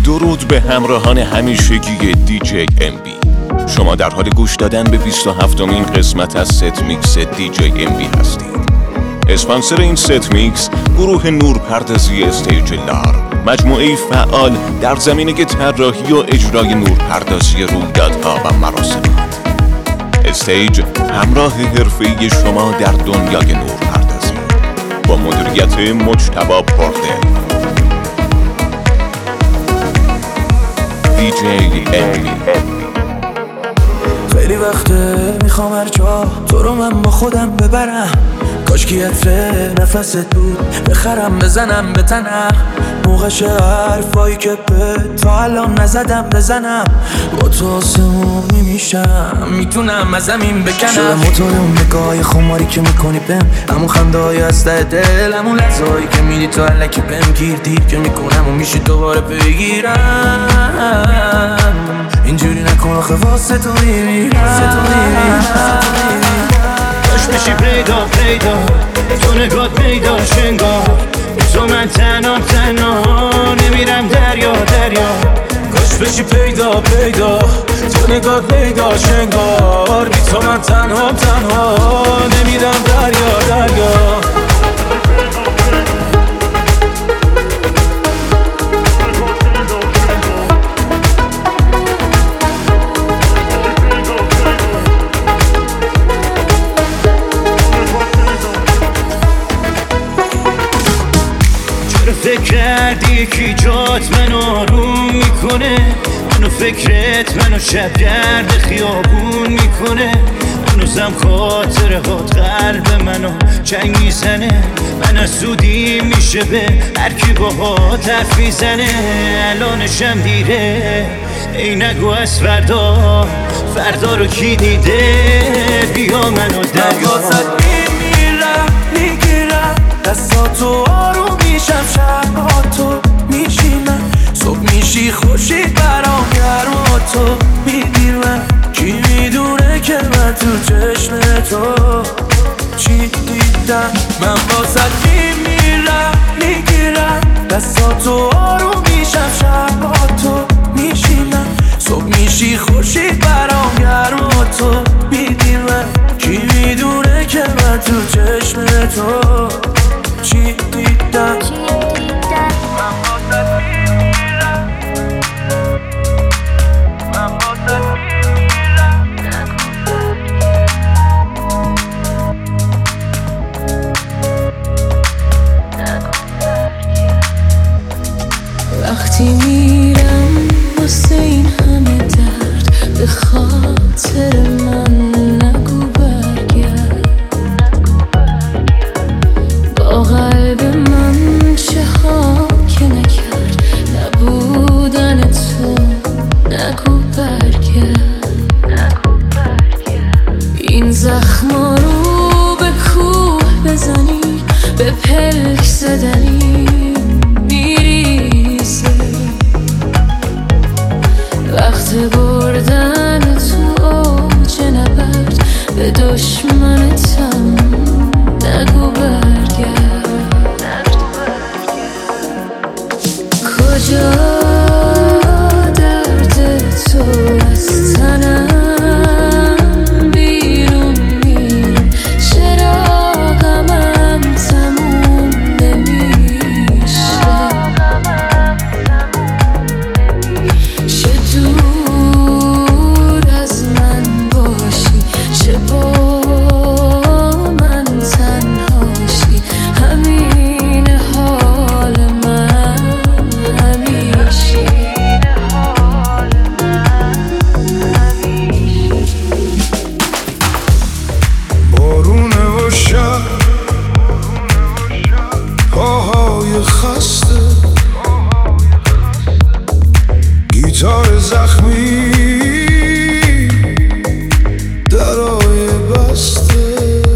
درود به همراهان همیشگی دیجی ام بی. شما در حال گوش دادن به 27مین قسمت از ست میکس دیجی ام بی هستید. اسپانسر این ست میکس گروه نورپردازی استیج لار، مجموعه فعال در زمینه طراحی و اجرای نورپردازی رویدادها و مراسمات. استیج همراه حرفه‌ای شما در دنیای نورپردازی با مدیریت مجتبی پردل. دیجی ام بی. خیلی وقته میخوام هر جا تو رو من با خودم ببرم، کاشکی عطر نفست بود بخرم بزنم به تنم، موقعش حرفایی که به تا الان نزدم بزنم، با تو آسمونی میشم میتونم از زمین بکنم. شدم موتور اون نگاه خماری که میکنی بهم، همون خنده های از ته دل، همون لحظه‌هایی که میدی تو علکی بهم گیر دیر که میکنم و میشه دوباره بگیرم. اینجوری نکن آخه واسه تو میمیرم. باش بشی پیدا تو نگات پیدا شنگار، تو من تنها نمیرم دریا. کاش بشی پیدا تو نگات پیدا شنگار، بی تو من تنها نمیرم دریا. فکر کردی کی جات منو آروم میکنه، منو فکرت منو شبگرد خیابون میکنه، هنوزم خاطره هات قلب منو چنگ میزنه، من از سودی میشه به هر کی باهات حرف میزنه. الانشم دیره ای نگو از فردا رو کی دیده، بیا منو دریا. میگیرم دستاتو آروم میشم، شباتو میشینم، صبح میشی خورشید برام گرم، تو میدیرم. کی میدونه که من تو چشم تو چی دیدم، من واسه میگیرم دستاتو آروم میشم، شباتو میشینم، صبح میشی خورشید برام گرم، تو میدیرم. کی میدونه که من تو چشم تو چی دیدم. وقتی میرم واسه این همه درد، به خاطر من نگو برگرد. با قلب من چه ها که نکرد نبودن تو، نگو برگرد. این زخما رو به کوه بزنی، به پلک زدنی میریزه. وقت بردن تو اوج نبرد، به دشمنتم نگو برگرد. کجا درد تو از تنم بیرون میره، چرا غمم تموم نمیشه. چه دور از من باشی، چه با من تنهاشی، همین حال من همیشه. بارونه و شب، پاهای خسته، گیتار زخمی، درای بسته.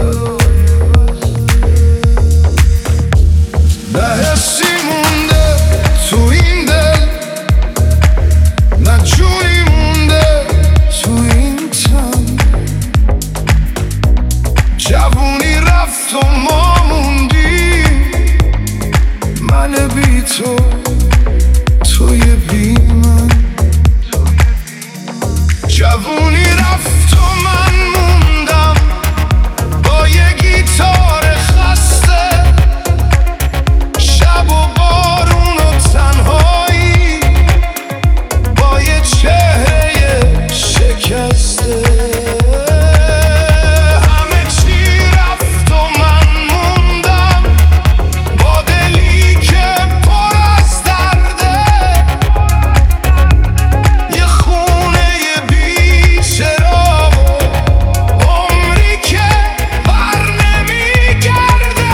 نه حسی مونده تو این دل، نه جونی مونده تو این تن. جوونی رفت و ما موندیم، من بی تو توی بی من. جوونی رفت و من موندم با یه گیتار خسته، شب و بارون و تنهایی با یه چهره شکسته. همه چی رفت و من موندم با دلی که پر از درده، یه خونه بی چراغ و عمری که بر نمیگرده.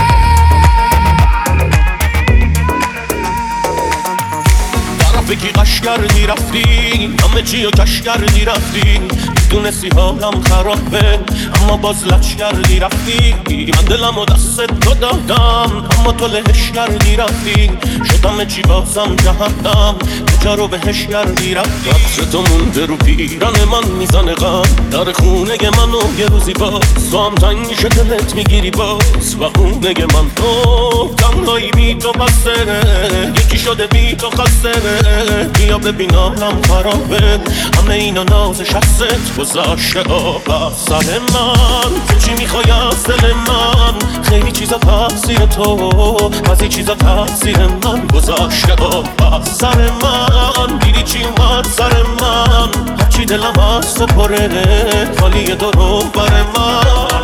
بگی قش کردی رفتی، همه چی رو کش کردی رفتی، میدونستی حالم خرابه اما باز لچ کردی رفتی. من دلم و دست تو دادم اما تو لهش کردی رفتی، شدم چی بازم جهنم کجا رو بهش کردی رفتی. عطر تو مونده رو پیران من میزنه غم در خونه منو یه روزی باز تو هم تنگ میشه دلت میگیری باز و خونه من تو تنهایی بی تو بسته، یکی شده بی تو خسته. بیا ببین حالم خرابه، همه اینا نازش هست گذاشته آب سر من. تو چی میخوای از دل من؟ خیلی چیزا تقصیر تو، بعضی چیزا تقصیر من گذاشته آب سر من. دیدی چی اومد سر من؟ هرچی دلم از تو پره خالی درو بر من.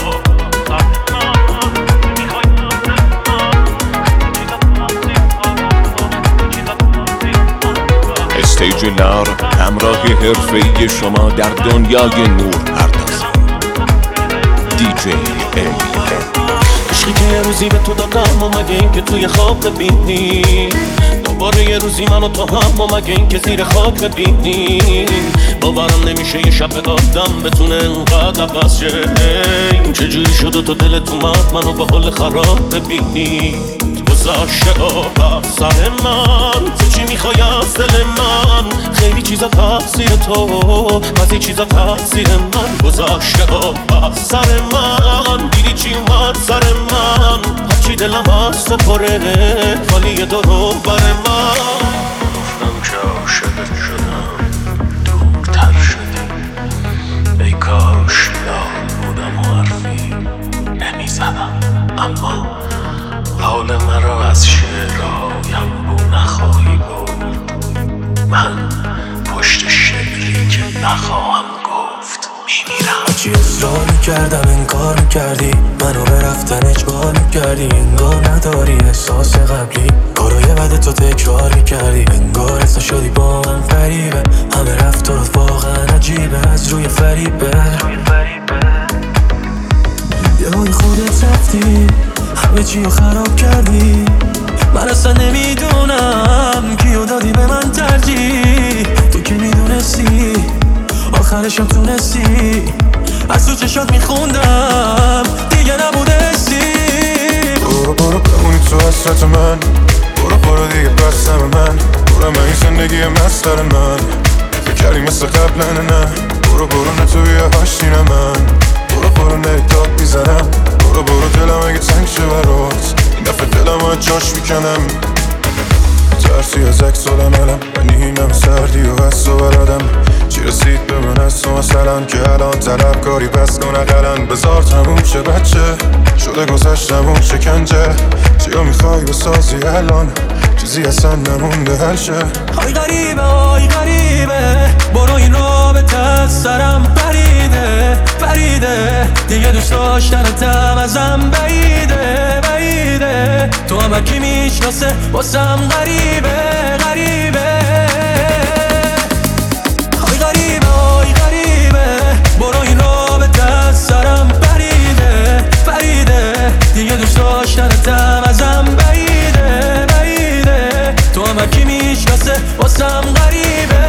استیج نار همراه حرفه‌ای شما در دنیای نور پردازی دیجی امبی. عشقی که یه روزی به تو دادم و مگه این که توی خواب ببینی دوباره یه روزی منو تو هم و مگه این که زیر خاک ببینی. باورم نمیشه یه شب آدم بتونه انقدر عوض شه. چجوری شد و تو دلت اومد منو با حال خراب ببینی. گذاشته آب سر من، تو چی میخوای از دل من؟ خیلی چیزا تقصیر تو، بعضی چیزا تقصیر من گذاشته آب سر من. دیدی چی اومد سر من؟ هرچی دلم از تو پره خالی درو بر من. گفتم که عاشقت شدم دورتر شدی، ای کاش لال بودم و حرفی نمیزدم، اما حال مرا از شعرهایم بو نخواهی برد. من پشت شعری که نخواهم گفت میمیرم. هرچی اصرار میکردم انکار میکردی، منو به رفتن اجبار میکردی. انگار نداری احساس قبلی، کارای بد تو تکرار میکردی. انگار اصلا شدی با من غریبه، همه رفتارات واقعا عجیبه از روی فریبه. یهوی خودت رفتی، همه چی رو خراب کردی. من اصلا نمیدونم کیو دادی به من ترجیح. تو که میدونستی آخرشم تونستی، از تو چشات میخوندم دیگه نبوده حسی. برو بمونی تو حسرت من، برو دیگه بستم من. برو من این زندگی مسخر من، فکر کردی مثل قبل نه. برو نه تو بیا هاشتی نه من. برو نگاه میزنم. برو دلم اگه تنگ شه برات، این دفعه دلم از جاش میکنم. ترسی از عکس العملم، نینم سردی و حس و بلدم. چی رسید به من از تو مثلا که الان طلب کاری بس کن اقلن. بذار تموم شه بچه، شده گذشتمون شکنجه. چیا میخوای بسازی الان؟ چیزی اصلا نمونده حل شه. های غریبه برو این رابطه از سرم پریده دیگه دوست داشتنتم ازم بعیده. تو هم کی میشناسه واسم غریبه. های غریبه برو این رابطه از سرم پریده دیگه دوست داشتنتم ازم بعیده. تو هم کی میشناسه واسم غریبه.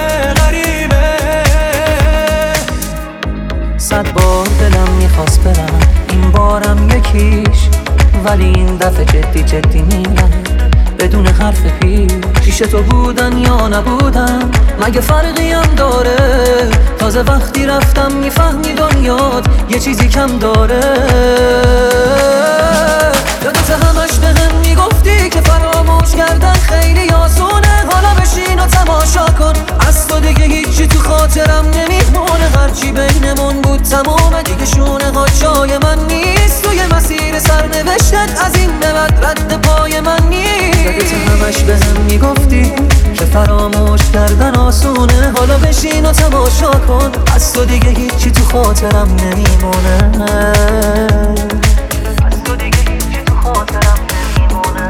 100 بار دلم میخواست برم، این بارم یکیش، ولی این دفعه جدی میگم بدون حرف پیش تو بودن یا نبودم مگه فرقی هم داره؟ تازه وقتی رفتم میفهمی دنیات یه چیزی کم داره. یادت همش بهم میگفتی که فراموش کردن خیلی آسونه، حالا بشی عشقت از این به بعد رد پای من نیست. یادت همش به هم میگفتی که فراموش کردن آسونه. حالا بشین و تماشا کن، از تو دیگه هیچی تو خاطرم نمیمونه. از تو دیگه هیچی تو خاطرم نمیمونه.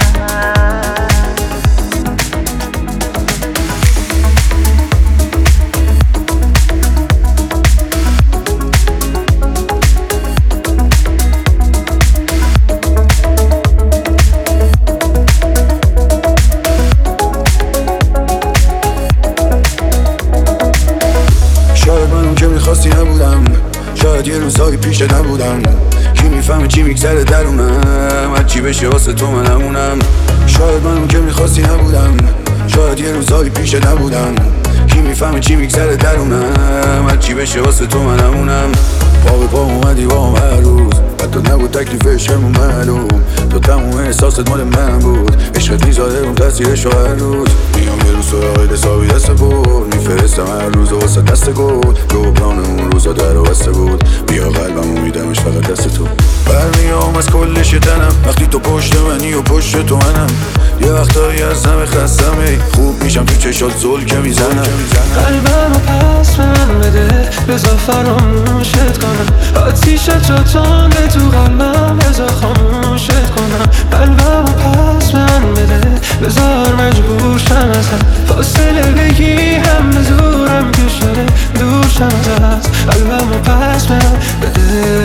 شاید یه روزایی پیش نبودم، کی میفهمه چی میگذره درونم، هرچی بشه واسه تو من همونم. شاید من اون که میخواستی نبودم، شاید یه روزایی پیش نبودم، کی میفهمه چی میگذره درونم، هرچی بشه واسه تو من همونم. پا به پا اومدی با هم هر روز، حتی نبود تکلیفش همون معلوم، تو تموم احساست مال من بود، عشقت میذاره اون تاثیرشو هر روز. میام یه روز سراغ حسابی دست بود، میفرستم هر روز واسه دست گل، جبران اون روزا در و بسته بود، بیا قلبمو میدمش فقط دست تو. برمیام از کل شتنم وقتی تو پشت منی و پشت تو منم، یه وقتایی از همه خستم خوب میشم تو چشات زل که میزنم. قلبمو پس به من بده، بذار فراموشت کنم، آتیش تو تانده تو قلبم، بذار خاموشت کنم. قلبمو پس به من بده، بذار مجبور شم ازت، فاصله بگی هم به زورم که شده دور شم ازت. قلبمو پس به من بده،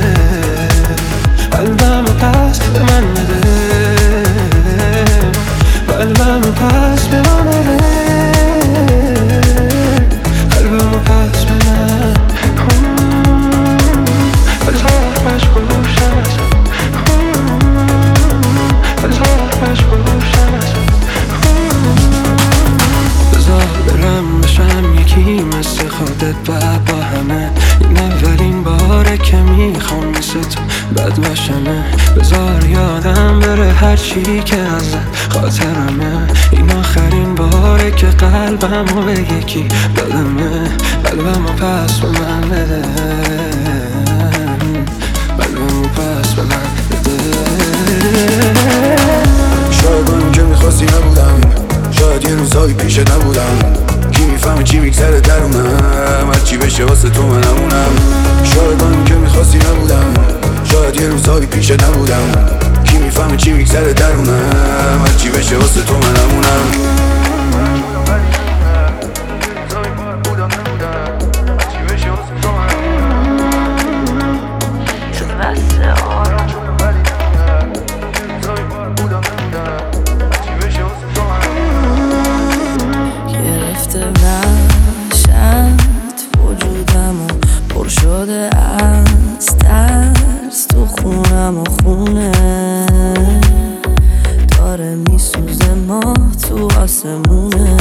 قلبمو پس به من بده، قلبمو پس به من بده، قلبمو پس به من. بذار مجبور شم ازت، بذار مجبور شم ازت، بذار برم بشم یکی مثل خودت بعد با همه. این اولین باره که میخوام مثل تو بد باشمه، بذار یادم بره هرچی که ازت خاطرمه. این آخرین باره که قلبمو به یکی دادمه، قلبمو پس به من بده، قلبمو پس به من بده. شاید من که میخواستی نبودم، شاید یه روزایی پیش نبودم، کی میفهمه چی میگذره درونم، هرچی بشه واسه تو من همونم. شاید من که میخواستی نبودم، شاید یه روزایی پیش نبودم، کی میفهمه چی میگذره درونم، هرچی بشه واسه تو من همونم. شده از ترس تو خونم و خونه داره میسوزه ما تو آسمونه.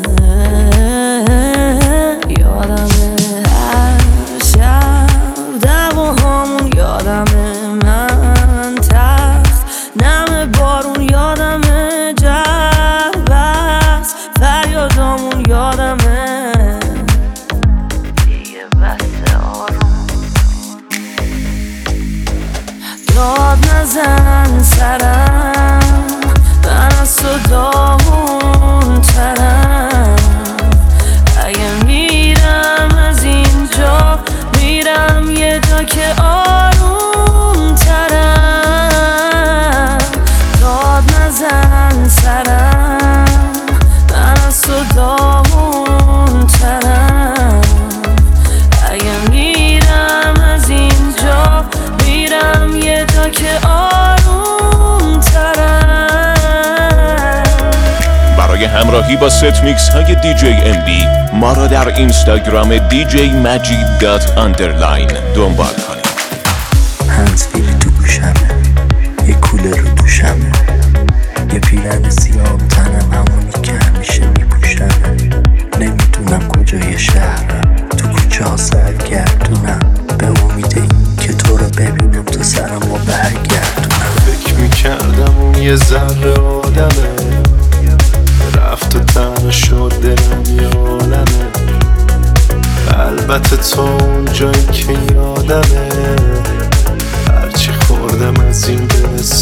یادمه هر شب دماهامون، یادمه من تخت نم بارون، یادمه جربت فریادامون، یادمه داد نزن سرم، من از تو داغون ترم. اگه میرم از اینجا، میرم یه جا که آروم ترم. داد نزن سرم، من از تو داغون ترم. اگه میرم از اینجا، میرم یه جا که آروم ترم. برای همراهی با ست میکس های دی جی ام بی ما را در اینستاگرام djmajid.underline دنبال کنید. هنزفیری تو گوشمه، یه کولر رو دوشمه، یه پیرن سیاه تنم همونی که همیشه میپوشمه. نمیدونم کجای شهرم، تو کوچه ها سرگردونم، به امید این که تو رو ببینم تا سرم رو برگردونم. فکر میکردم اون یه ذره آدمه، رفت و تنها شد دلم یه عالمه. البته تو اون جایی که یادمه، هرچی خوردم از این دل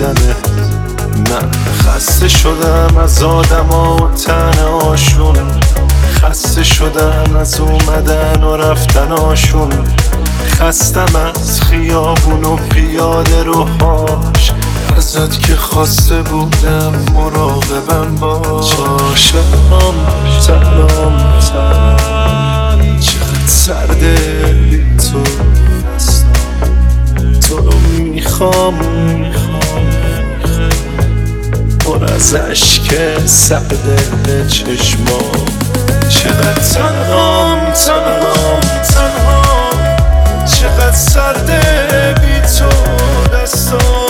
دیدنه. من خسته شدم از آدما و تنهاشون، خسته شدم از اومدن و رفتناشون، خستم از خیابون و پیاده روهاش، ازت که خواسته بودم مراقبم باش. عاشقم تنام چقدر سرده بی تو هستم، تو رو میخوام پر از عشق سرده چشمام. چقدر تنهام چقدر سرده بی تو دستام.